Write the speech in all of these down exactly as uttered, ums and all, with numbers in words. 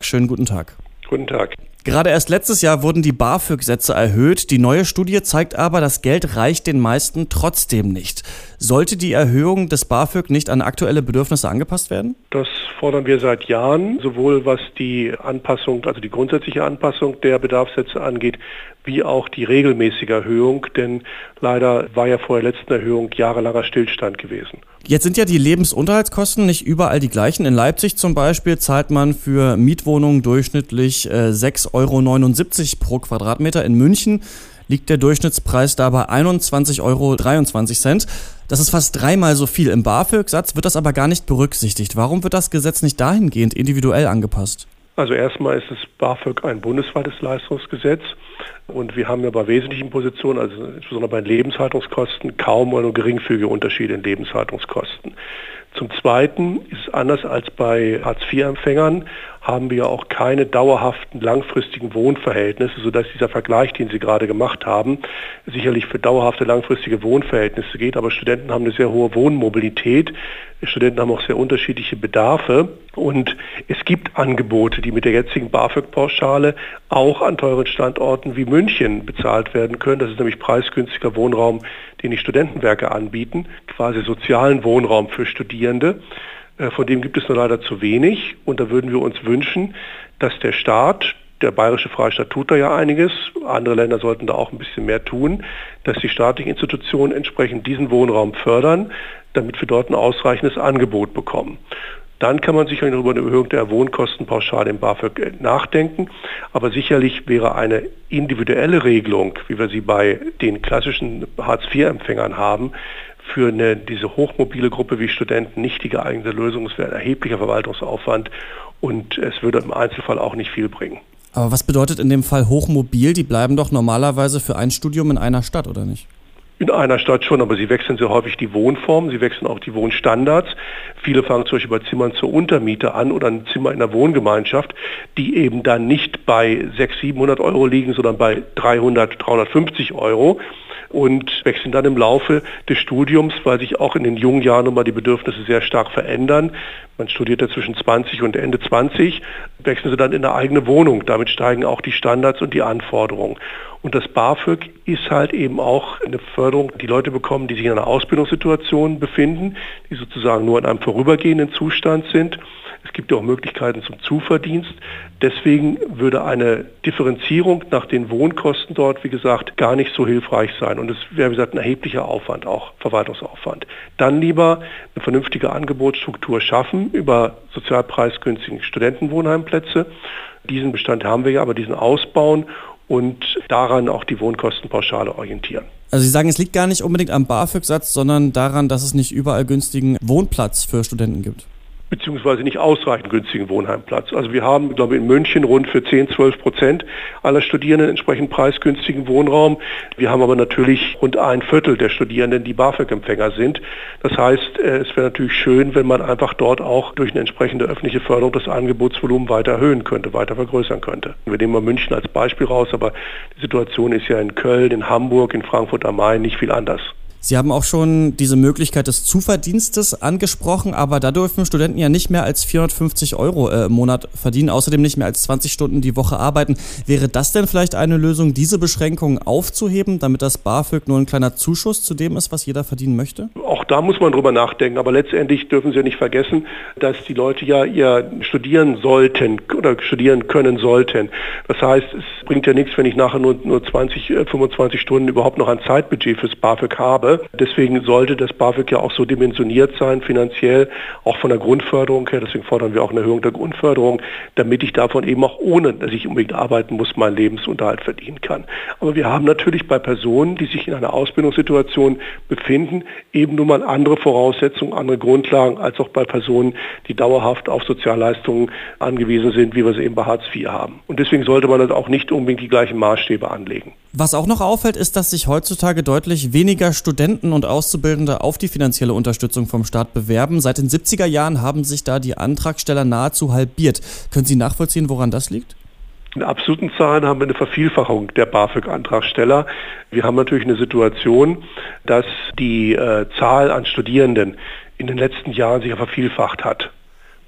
schönen guten Tag. Guten Tag. Gerade erst letztes Jahr wurden die BAföG-Sätze erhöht. Die neue Studie zeigt aber, das Geld reicht den meisten trotzdem nicht. Sollte die Erhöhung des BAföG nicht an aktuelle Bedürfnisse angepasst werden? Das fordern wir seit Jahren, sowohl was die Anpassung, also die grundsätzliche Anpassung der Bedarfssätze angeht, wie auch die regelmäßige Erhöhung, denn leider war ja vor der letzten Erhöhung jahrelanger Stillstand gewesen. Jetzt sind ja die Lebensunterhaltskosten nicht überall die gleichen. In Leipzig zum Beispiel zahlt man für Mietwohnungen durchschnittlich äh, sechs Euro neunundsiebzig pro Quadratmeter. In München liegt der Durchschnittspreis da bei einundzwanzig Euro dreiundzwanzig. Das ist fast dreimal so viel. Im BAföG-Satz wird das aber gar nicht berücksichtigt. Warum wird das Gesetz nicht dahingehend individuell angepasst? Also erstmal ist das BAföG ein bundesweites Leistungsgesetz und wir haben ja bei wesentlichen Positionen, also insbesondere bei Lebenshaltungskosten, kaum oder nur geringfügige Unterschiede in Lebenshaltungskosten. Zum Zweiten ist es anders als bei Hartz vier Empfängern, haben wir auch keine dauerhaften langfristigen Wohnverhältnisse, sodass dieser Vergleich, den Sie gerade gemacht haben, sicherlich für dauerhafte langfristige Wohnverhältnisse geht. Aber Studenten haben eine sehr hohe Wohnmobilität. Studenten haben auch sehr unterschiedliche Bedarfe. Und es gibt Angebote, die mit der jetzigen BAföG-Pauschale auch an teuren Standorten wie München bezahlt werden können. Das ist nämlich preisgünstiger Wohnraum, den die Studentenwerke anbieten, quasi sozialen Wohnraum für Studierende. Von dem gibt es nur leider zu wenig. Und da würden wir uns wünschen, dass der Staat, der Bayerische Freistaat tut da ja einiges, andere Länder sollten da auch ein bisschen mehr tun, dass die staatlichen Institutionen entsprechend diesen Wohnraum fördern, damit wir dort ein ausreichendes Angebot bekommen. Dann kann man sicherlich noch über eine Erhöhung der Wohnkostenpauschale im BAföG nachdenken. Aber sicherlich wäre eine individuelle Regelung, wie wir sie bei den klassischen Hartz vier Empfängern haben, für eine, diese hochmobile Gruppe wie Studenten nicht die geeignete Lösung. Es wäre ein erheblicher Verwaltungsaufwand und es würde im Einzelfall auch nicht viel bringen. Aber was bedeutet in dem Fall hochmobil? Die bleiben doch normalerweise für ein Studium in einer Stadt, oder nicht? In einer Stadt schon, aber sie wechseln sehr häufig die Wohnform, sie wechseln auch die Wohnstandards. Viele fangen zum Beispiel bei Zimmern zur Untermiete an oder ein Zimmer in der Wohngemeinschaft, die eben dann nicht bei sechshundert, siebenhundert Euro liegen, sondern bei dreihundert, dreihundertfünfzig Euro. Und wechseln dann im Laufe des Studiums, weil sich auch in den jungen Jahren nochmal die Bedürfnisse sehr stark verändern. Man studiert ja zwischen zwanzig und Ende zwanzig, wechseln sie dann in eine eigene Wohnung. Damit steigen auch die Standards und die Anforderungen. Und das BAföG ist halt eben auch eine Förderung, die Leute bekommen, die sich in einer Ausbildungssituation befinden, die sozusagen nur in einem vorübergehenden Zustand sind. Es gibt ja auch Möglichkeiten zum Zuverdienst. Deswegen würde eine Differenzierung nach den Wohnkosten dort, wie gesagt, gar nicht so hilfreich sein. Und es wäre, wie gesagt, ein erheblicher Aufwand, auch Verwaltungsaufwand. Dann lieber eine vernünftige Angebotsstruktur schaffen über sozial preisgünstigen Studentenwohnheimplätze. Diesen Bestand haben wir ja, aber diesen ausbauen und daran auch die Wohnkostenpauschale orientieren. Also Sie sagen, es liegt gar nicht unbedingt am BAföG-Satz, sondern daran, dass es nicht überall günstigen Wohnplatz für Studenten gibt. Beziehungsweise nicht ausreichend günstigen Wohnheimplatz. Also wir haben, glaube ich, in München rund für zehn, zwölf Prozent aller Studierenden entsprechend preisgünstigen Wohnraum. Wir haben aber natürlich rund ein Viertel der Studierenden, die BAföG-Empfänger sind. Das heißt, es wäre natürlich schön, wenn man einfach dort auch durch eine entsprechende öffentliche Förderung das Angebotsvolumen weiter erhöhen könnte, weiter vergrößern könnte. Wir nehmen mal München als Beispiel raus, aber die Situation ist ja in Köln, in Hamburg, in Frankfurt am Main nicht viel anders. Sie haben auch schon diese Möglichkeit des Zuverdienstes angesprochen, aber da dürfen Studenten ja nicht mehr als vierhundertfünfzig Euro im Monat verdienen, außerdem nicht mehr als zwanzig Stunden die Woche arbeiten. Wäre das denn vielleicht eine Lösung, diese Beschränkungen aufzuheben, damit das BAföG nur ein kleiner Zuschuss zu dem ist, was jeder verdienen möchte? Auch da muss man drüber nachdenken, aber letztendlich dürfen Sie ja nicht vergessen, dass die Leute ja ihr studieren sollten oder studieren können sollten. Das heißt, es bringt ja nichts, wenn ich nachher nur, nur zwanzig, fünfundzwanzig Stunden überhaupt noch ein Zeitbudget fürs BAföG habe. Deswegen sollte das BAföG ja auch so dimensioniert sein, finanziell, auch von der Grundförderung her. Deswegen fordern wir auch eine Erhöhung der Grundförderung, damit ich davon eben auch, ohne dass ich unbedingt arbeiten muss, meinen Lebensunterhalt verdienen kann. Aber wir haben natürlich bei Personen, die sich in einer Ausbildungssituation befinden, eben nun mal andere Voraussetzungen, andere Grundlagen, als auch bei Personen, die dauerhaft auf Sozialleistungen angewiesen sind, wie wir sie eben bei Hartz vier haben. Und deswegen sollte man das auch nicht unbedingt die gleichen Maßstäbe anlegen. Was auch noch auffällt, ist, dass sich heutzutage deutlich weniger Studenten und Auszubildende auf die finanzielle Unterstützung vom Staat bewerben. Seit den siebziger Jahren haben sich da die Antragsteller nahezu halbiert. Können Sie nachvollziehen, woran das liegt? In absoluten Zahlen haben wir eine Vervielfachung der BAföG-Antragsteller. Wir haben natürlich eine Situation, dass die äh, Zahl an Studierenden in den letzten Jahren sich ja vervielfacht hat.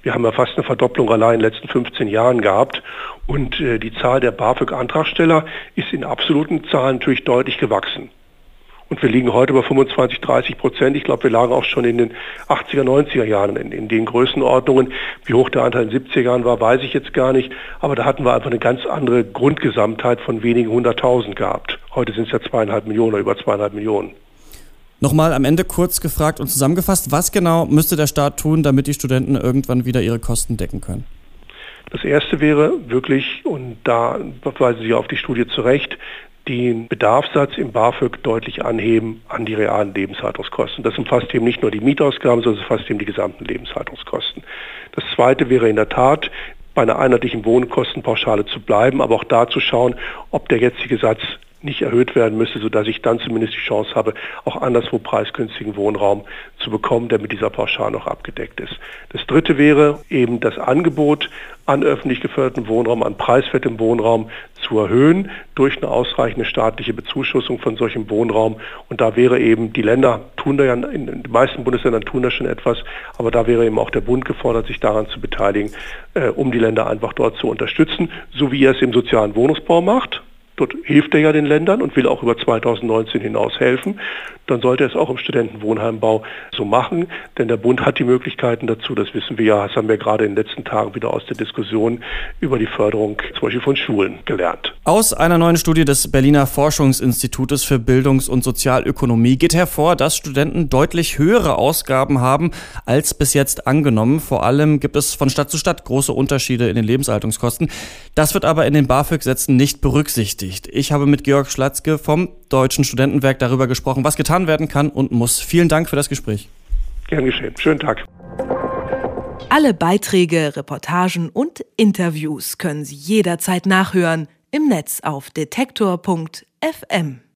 Wir haben ja fast eine Verdopplung allein in den letzten fünfzehn Jahren gehabt. Und äh, die Zahl der BAföG-Antragsteller ist in absoluten Zahlen natürlich deutlich gewachsen. Und wir liegen heute bei fünfundzwanzig, dreißig Prozent. Ich glaube, wir lagen auch schon in den achtziger, neunziger Jahren in, in den Größenordnungen. Wie hoch der Anteil in den siebziger Jahren war, weiß ich jetzt gar nicht. Aber da hatten wir einfach eine ganz andere Grundgesamtheit von wenigen hunderttausend gehabt. Heute sind es ja zweieinhalb Millionen oder über zweieinhalb Millionen. Nochmal am Ende kurz gefragt und zusammengefasst, was genau müsste der Staat tun, damit die Studenten irgendwann wieder ihre Kosten decken können? Das Erste wäre wirklich, und da weisen Sie auf die Studie zurecht, den Bedarfssatz im BAföG deutlich anheben an die realen Lebenshaltungskosten. Das umfasst eben nicht nur die Mietausgaben, sondern es umfasst eben die gesamten Lebenshaltungskosten. Das Zweite wäre in der Tat, bei einer einheitlichen Wohnkostenpauschale zu bleiben, aber auch da zu schauen, ob der jetzige Satz nicht erhöht werden müsste, sodass ich dann zumindest die Chance habe, auch anderswo preisgünstigen Wohnraum zu bekommen, der mit dieser Pauschale noch abgedeckt ist. Das Dritte wäre eben das Angebot an öffentlich geförderten Wohnraum, an preiswertem Wohnraum zu erhöhen durch eine ausreichende staatliche Bezuschussung von solchem Wohnraum. Und da wäre eben, die Länder tun da ja, in den meisten Bundesländern tun da schon etwas, aber da wäre eben auch der Bund gefordert, sich daran zu beteiligen, äh, um die Länder einfach dort zu unterstützen, so wie er es im sozialen Wohnungsbau macht. Dort hilft er ja den Ländern und will auch über zweitausendneunzehn hinaus helfen. Dann sollte er es auch im Studentenwohnheimbau so machen, denn der Bund hat die Möglichkeiten dazu, das wissen wir ja, das haben wir gerade in den letzten Tagen wieder aus der Diskussion über die Förderung zum Beispiel von Schulen gelernt. Aus einer neuen Studie des Berliner Forschungsinstitutes für Bildungs- und Sozialökonomie geht hervor, dass Studenten deutlich höhere Ausgaben haben als bis jetzt angenommen. Vor allem gibt es von Stadt zu Stadt große Unterschiede in den Lebenshaltungskosten. Das wird aber in den BAföG-Sätzen nicht berücksichtigt. Ich habe mit Georg Schlatzke vom Deutschen Studentenwerk darüber gesprochen, was getan werden kann und muss. Vielen Dank für das Gespräch. Gern geschehen. Schönen Tag. Alle Beiträge, Reportagen und Interviews können Sie jederzeit nachhören im Netz auf detektor punkt f m.